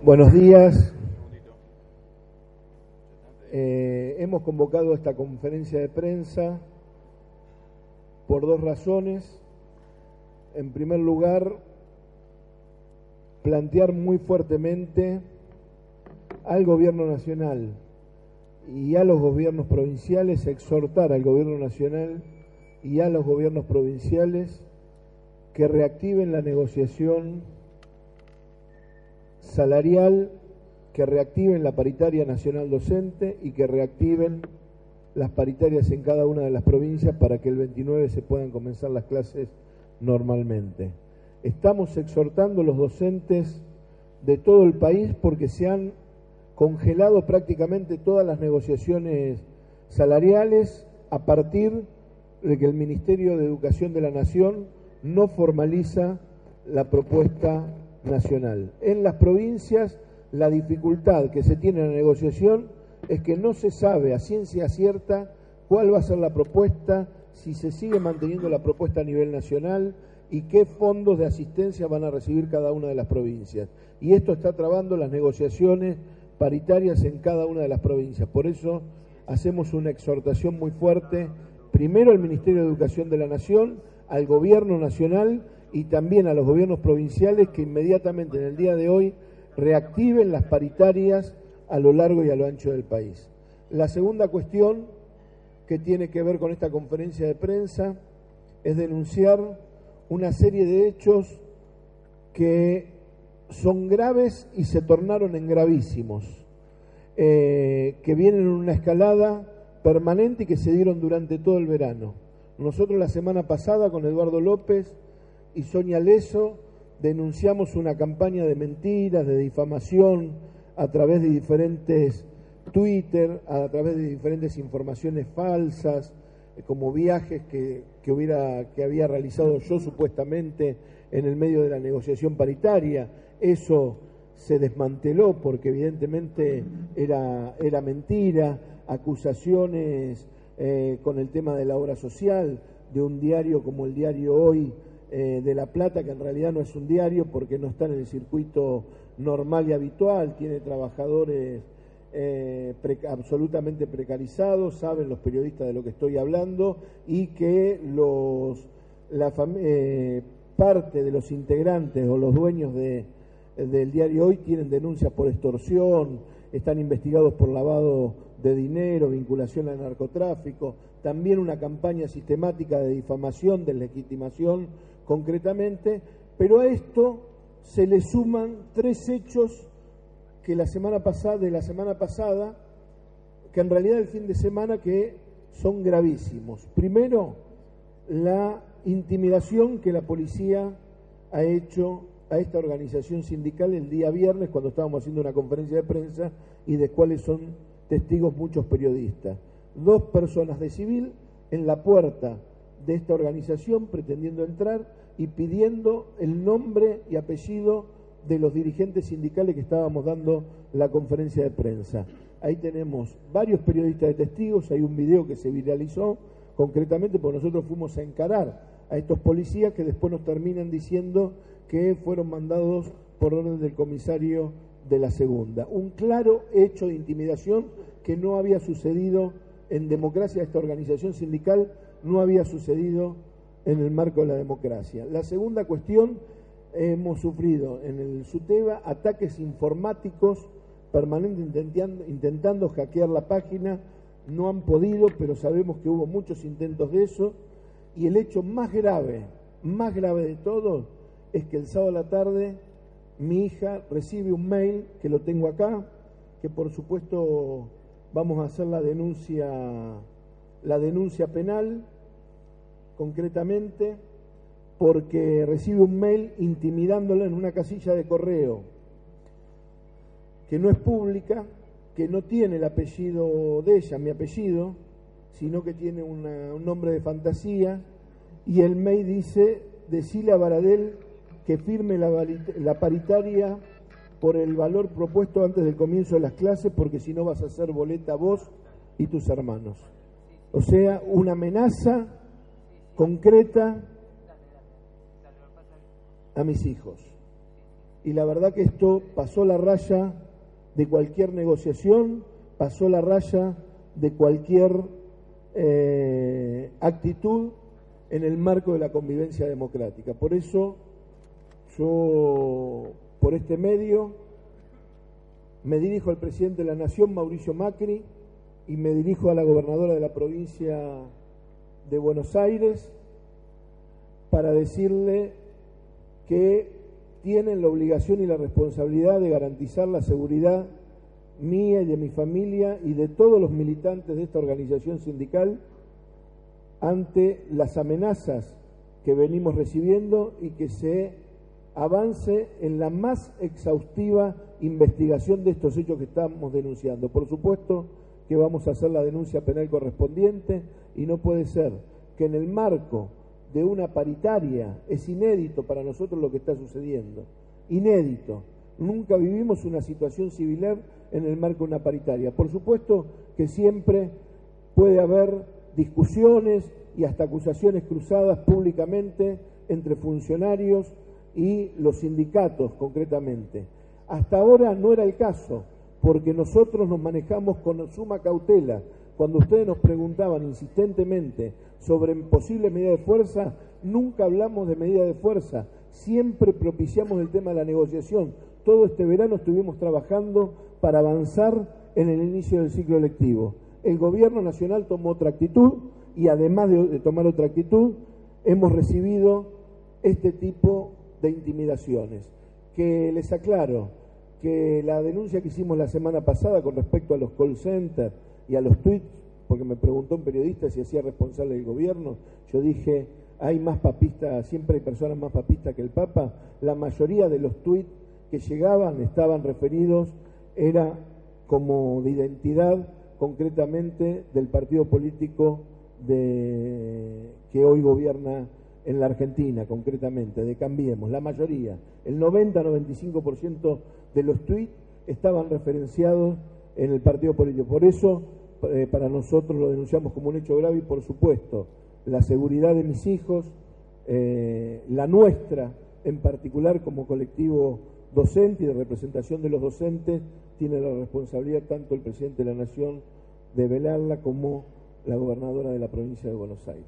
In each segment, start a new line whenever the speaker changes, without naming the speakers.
Buenos días. Hemos convocado esta conferencia de prensa por dos razones. En primer lugar, plantear muy fuertemente al Gobierno Nacional y a los gobiernos provinciales, exhortar al Gobierno Nacional y a los gobiernos provinciales que reactiven la negociación salarial, que reactiven la paritaria nacional docente y que reactiven las paritarias en cada una de las provincias para que el 29 se puedan comenzar las clases normalmente. Estamos exhortando a los docentes de todo el país porque se han congelado prácticamente todas las negociaciones salariales a partir de que el Ministerio de Educación de la Nación no formaliza la propuesta nacional. En las provincias, la dificultad que se tiene en la negociación es que no se sabe a ciencia cierta cuál va a ser la propuesta, si se sigue manteniendo la propuesta a nivel nacional y qué fondos de asistencia van a recibir cada una de las provincias. Y esto está trabando las negociaciones paritarias en cada una de las provincias. Por eso hacemos una exhortación muy fuerte, primero al Ministerio de Educación de la Nación, al Gobierno Nacional y también a los gobiernos provinciales que inmediatamente en el día de hoy reactiven las paritarias a lo largo y a lo ancho del país. La segunda cuestión que tiene que ver con esta conferencia de prensa es denunciar una serie de hechos que son graves y se tornaron en gravísimos, que vienen en una escalada permanente y que se dieron durante todo el verano. Nosotros la semana pasada con Eduardo López y Sonia Leso denunciamos una campaña de mentiras, de difamación a través de diferentes Twitter, a través de diferentes informaciones falsas, como viajes que había realizado yo supuestamente en el medio de la negociación paritaria. Eso se desmanteló porque evidentemente era mentira, acusaciones con el tema de la obra social, de un diario como el diario Hoy de La Plata, que en realidad no es un diario porque no está en el circuito normal y habitual, tiene trabajadores absolutamente precarizados, saben los periodistas de lo que estoy hablando, y que parte de los integrantes o los dueños del diario Hoy tienen denuncias por extorsión, están investigados por lavado de dinero, vinculación al narcotráfico, también una campaña sistemática de difamación, de legitimación concretamente, pero a esto se le suman tres hechos que de la semana pasada, que en realidad el fin de semana, que son gravísimos. Primero, la intimidación que la policía ha hecho a esta organización sindical el día viernes cuando estábamos haciendo una conferencia de prensa y de cuáles son testigos muchos periodistas. 2 personas de civil en la puerta de esta organización pretendiendo entrar y pidiendo el nombre y apellido de los dirigentes sindicales que estábamos dando la conferencia de prensa. Ahí tenemos varios periodistas de testigos, hay un video que se viralizó concretamente porque nosotros fuimos a encarar a estos policías que después nos terminan diciendo que fueron mandados por orden del comisario de la segunda. Un claro hecho de intimidación que no había sucedido en democracia. Esta organización sindical no había sucedido en el marco de la democracia. La segunda cuestión, hemos sufrido en el SUTEBA ataques informáticos permanentes intentando hackear la página. No han podido, pero sabemos que hubo muchos intentos de eso. Y el hecho más grave de todo, es que el sábado a la tarde mi hija recibe un mail, que lo tengo acá, que por supuesto vamos a hacer la denuncia penal, concretamente, porque recibe un mail intimidándola en una casilla de correo, que no es pública, que no tiene el apellido de ella, mi apellido, sino que tiene un nombre de fantasía, y el mail dice: decile a Baradel que firme la paritaria por el valor propuesto antes del comienzo de las clases, porque si no vas a hacer boleta vos y tus hermanos. O sea, una amenaza concreta a mis hijos. y la verdad que esto pasó la raya de cualquier negociación, pasó la raya de cualquier actitud en el marco de la convivencia democrática. Por eso yo, por este medio, me dirijo al presidente de la Nación, Mauricio Macri, y me dirijo a la gobernadora de la provincia de Buenos Aires para decirle que tienen la obligación y la responsabilidad de garantizar la seguridad mía y de mi familia y de todos los militantes de esta organización sindical ante las amenazas que venimos recibiendo y que se avance en la más exhaustiva investigación de estos hechos que estamos denunciando. Por supuesto que vamos a hacer la denuncia penal correspondiente y no puede ser que en el marco de una paritaria, es inédito para nosotros lo que está sucediendo, inédito. Nunca vivimos una situación similar en el marco de una paritaria. Por supuesto que siempre puede haber discusiones y hasta acusaciones cruzadas públicamente entre funcionarios y los sindicatos concretamente. Hasta ahora no era el caso, porque nosotros nos manejamos con suma cautela. Cuando ustedes nos preguntaban insistentemente sobre posibles medidas de fuerza, nunca hablamos de medidas de fuerza, siempre propiciamos el tema de la negociación. Todo este verano estuvimos trabajando para avanzar en el inicio del ciclo electivo. El gobierno nacional tomó otra actitud y además de tomar otra actitud, hemos recibido este tipo de intimidaciones. Que les aclaro que la denuncia que hicimos la semana pasada con respecto a los call centers y a los tweets, porque me preguntó un periodista si hacía responsable del gobierno, yo dije, hay más papistas, siempre hay personas más papistas que el Papa. La mayoría de los tweets que llegaban estaban referidos, era como de identidad concretamente del partido político que hoy gobierna en la Argentina, concretamente, de Cambiemos, la mayoría, el 90-95% de los tweets estaban referenciados en el partido político. Por eso, para nosotros lo denunciamos como un hecho grave y, por supuesto, la seguridad de mis hijos, la nuestra en particular como colectivo docente y de representación de los docentes, tiene la responsabilidad tanto el presidente de la Nación de velarla como la gobernadora de la provincia de Buenos Aires.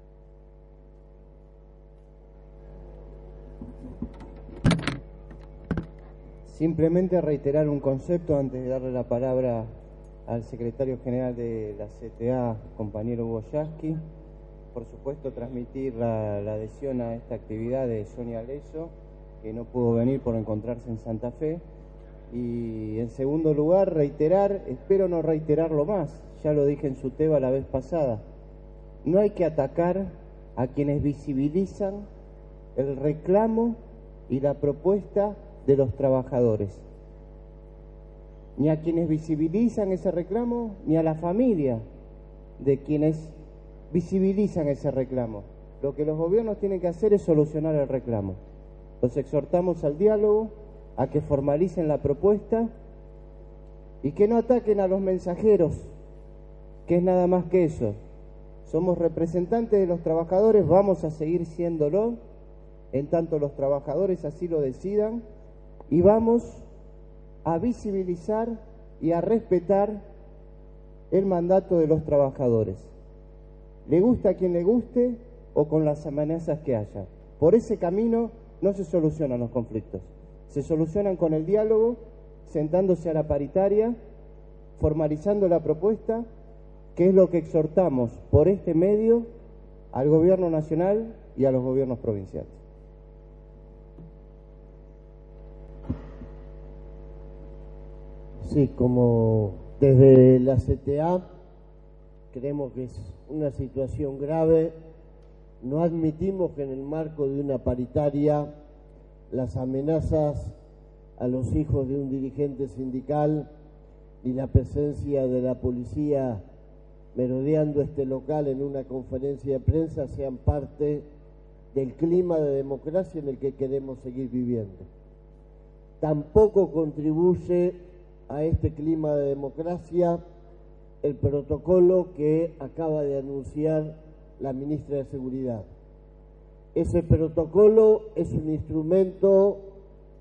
Simplemente reiterar un concepto antes de darle la palabra al secretario general de la CTA, compañero Boyaski. Por supuesto, transmitir la adhesión a esta actividad de Sonia Leso, que no pudo venir por encontrarse en Santa Fe. Y en segundo lugar, reiterar, espero no reiterarlo más, ya lo dije en su tema la vez pasada, no hay que atacar a quienes visibilizan el reclamo y la propuesta de los trabajadores, ni a quienes visibilizan ese reclamo, ni a la familia de quienes visibilizan ese reclamo. Lo que los gobiernos tienen que hacer es solucionar el reclamo. Los exhortamos al diálogo, a que formalicen la propuesta y que no ataquen a los mensajeros, que es nada más que eso. Somos representantes de los trabajadores, vamos a seguir siéndolo, en tanto los trabajadores así lo decidan, y vamos a visibilizar y a respetar el mandato de los trabajadores. Le gusta a quien le guste o con las amenazas que haya. Por ese camino no se solucionan los conflictos. Se solucionan con el diálogo, sentándose a la paritaria, formalizando la propuesta, que es lo que exhortamos por este medio al gobierno nacional y a los gobiernos provinciales.
Sí, como desde la CTA creemos que es una situación grave, no admitimos que en el marco de una paritaria las amenazas a los hijos de un dirigente sindical y la presencia de la policía merodeando este local en una conferencia de prensa sean parte del clima de democracia en el que queremos seguir viviendo. Tampoco contribuye a este clima de democracia el protocolo que acaba de anunciar la ministra de Seguridad. Ese protocolo es un instrumento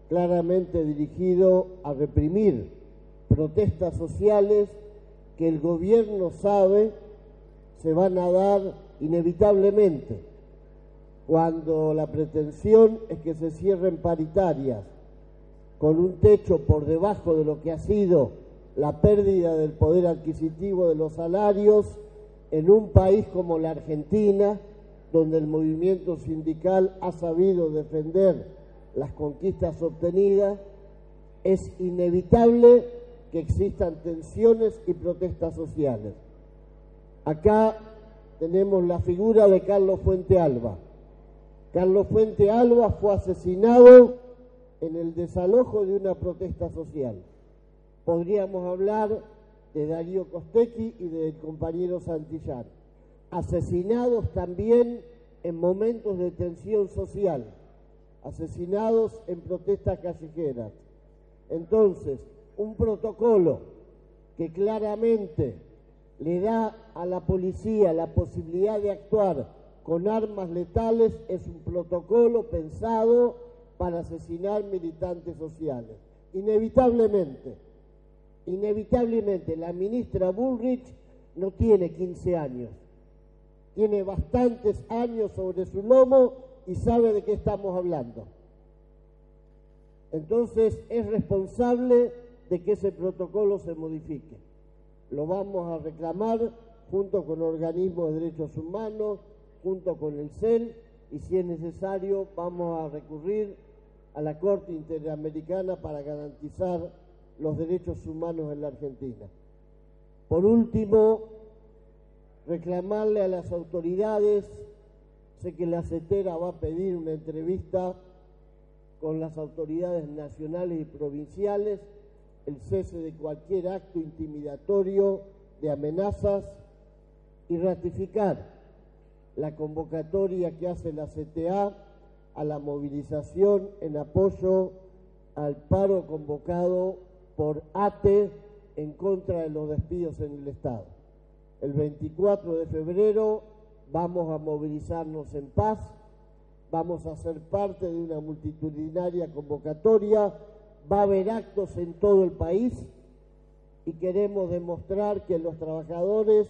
claramente dirigido a reprimir protestas sociales que el gobierno sabe se van a dar inevitablemente, cuando la pretensión es que se cierren paritarias con un techo por debajo de lo que ha sido la pérdida del poder adquisitivo de los salarios en un país como la Argentina, donde el movimiento sindical ha sabido defender las conquistas obtenidas, es inevitable que existan tensiones y protestas sociales. Acá tenemos la figura de Carlos Fuente Alba. Carlos Fuente Alba fue asesinado en el desalojo de una protesta social. Podríamos hablar de Darío Costecchi y del compañero Santillán, asesinados también en momentos de tensión social, asesinados en protestas callejeras. Entonces, un protocolo que claramente le da a la policía la posibilidad de actuar con armas letales es un protocolo pensado para asesinar militantes sociales. Inevitablemente, la ministra Bullrich no tiene 15 años, tiene bastantes años sobre su lomo y sabe de qué estamos hablando. Entonces es responsable de que ese protocolo se modifique. Lo vamos a reclamar junto con organismos de derechos humanos, junto con el CEL, y si es necesario vamos a recurrir a la Corte Interamericana para garantizar los derechos humanos en la Argentina. Por último, reclamarle a las autoridades, sé que la CETERA va a pedir una entrevista con las autoridades nacionales y provinciales, el cese de cualquier acto intimidatorio de amenazas y ratificar la convocatoria que hace la CTA a la movilización en apoyo al paro convocado por ATE en contra de los despidos en el Estado. El 24 de febrero vamos a movilizarnos en paz, vamos a ser parte de una multitudinaria convocatoria, va a haber actos en todo el país y queremos demostrar que los trabajadores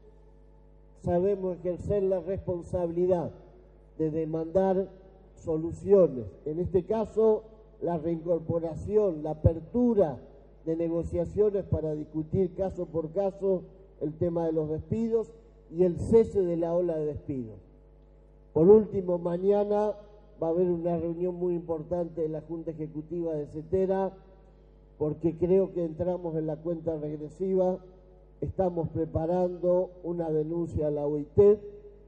sabemos ejercer la responsabilidad de demandar soluciones. En este caso, la reincorporación, la apertura de negociaciones para discutir caso por caso el tema de los despidos y el cese de la ola de despidos. Por último, mañana va a haber una reunión muy importante de la Junta Ejecutiva de CETERA, porque creo que entramos en la cuenta regresiva. Estamos preparando una denuncia a la OIT.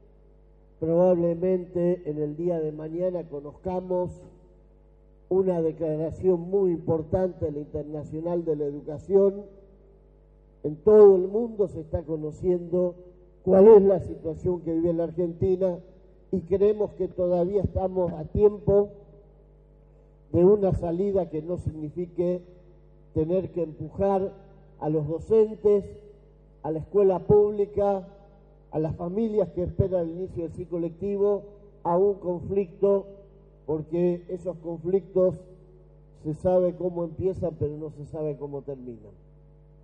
Probablemente en el día de mañana conozcamos una declaración muy importante de la Internacional de la Educación. En todo el mundo se está conociendo cuál es la situación que vive la Argentina y creemos que todavía estamos a tiempo de una salida que no signifique tener que empujar a los docentes, a la escuela pública, a las familias que esperan el inicio del ciclo lectivo, a un conflicto, porque esos conflictos se sabe cómo empiezan, pero no se sabe cómo terminan.